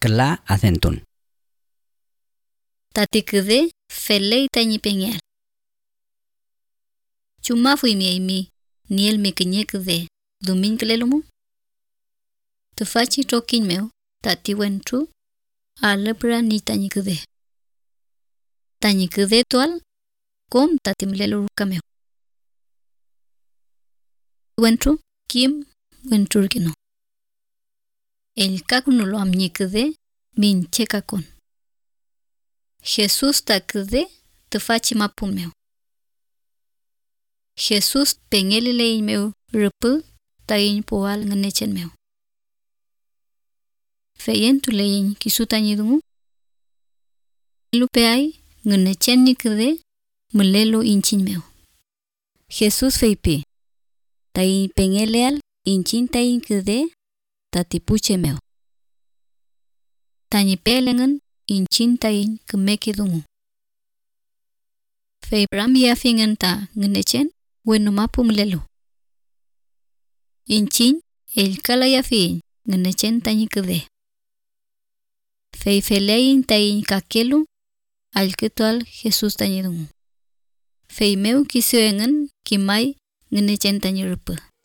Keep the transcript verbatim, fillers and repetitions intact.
kela acentun. Tati kede felei tanyi pengel. Cuma fui mi mi niel mi kenye kede dumin kelelumu. Tufachi tokin meu tati wentru alebra ni tanyi kede. Tanyi kede tual kom tati mlelu kameu. Wentru kim wentru kino. El kakunulo amnyi kede min chekakon. Jesus ta kede tufachi mapun meu. Jesus pengelile meu rupu tain poal ngenechen meu. Feyen tu leyin kisuta nyidungu. Lupe ay ngenechen ni kede melelo inchin meu. Jesus feipi. Tai pengeleal inchin tain kede tatipuche meu. Tanyi pelengen inchin tain kemekidungu. Fei bram yafingen ta ngenechen bueno mapu melelo. Inchin el kala yafi ngenechen tanyi kede. Fei felein tain kakelu al ketual Jesus tanyi dungu. Fei meu kisuengen kimai ngenechen tanyi rupu.